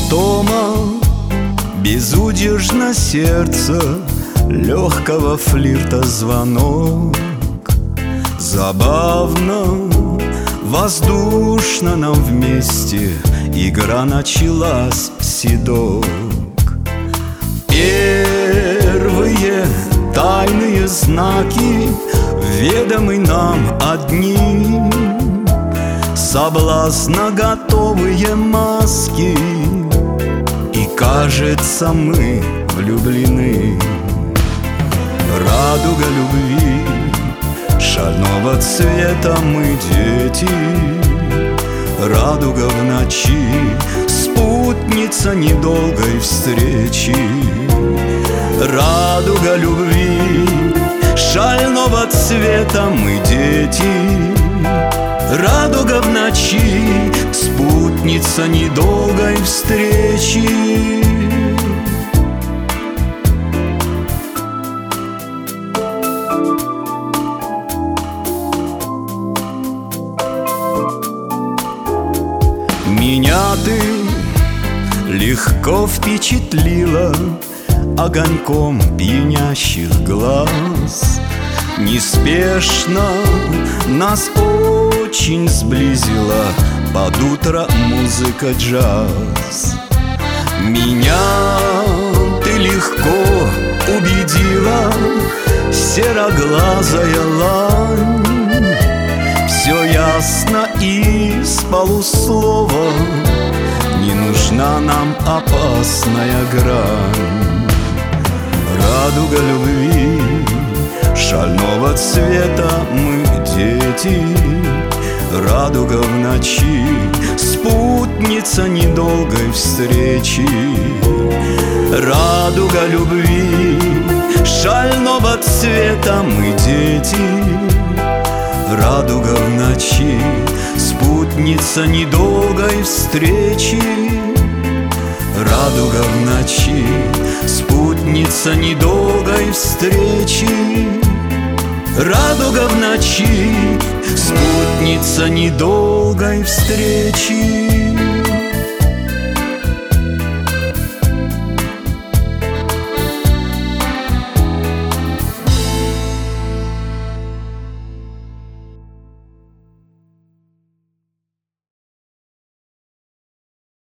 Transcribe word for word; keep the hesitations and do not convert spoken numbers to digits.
Дома безудержно сердце, легкого флирта звонок. Забавно, воздушно нам вместе игра началась, седок. Первые тайные знаки ведомы нам одни, соблазна готовые маски, и кажется, мы влюблены. Радуга любви, шального цвета мы дети. Радуга в ночи, спутница недолгой встречи. Радуга любви, шального цвета мы дети. Радуга в ночи, спутница недолгой встречи. Меня ты легко впечатлила огоньком пьянящих глаз. Неспешно нас очень сблизила под утро музыка джаз. Меня ты легко убедила, сероглазая лань. Все ясно из полуслова, не нужна нам опасная грань. Радуга любви, шального цвета мы дети. Радуга в ночи, спутница недолгой встречи. Радуга любви, шального цвета мы дети. Радуга в ночи, спутница недолгой встречи. Радуга в ночи, спутница недолгой встречи. Радуга в ночи, спутница недолгой встречи.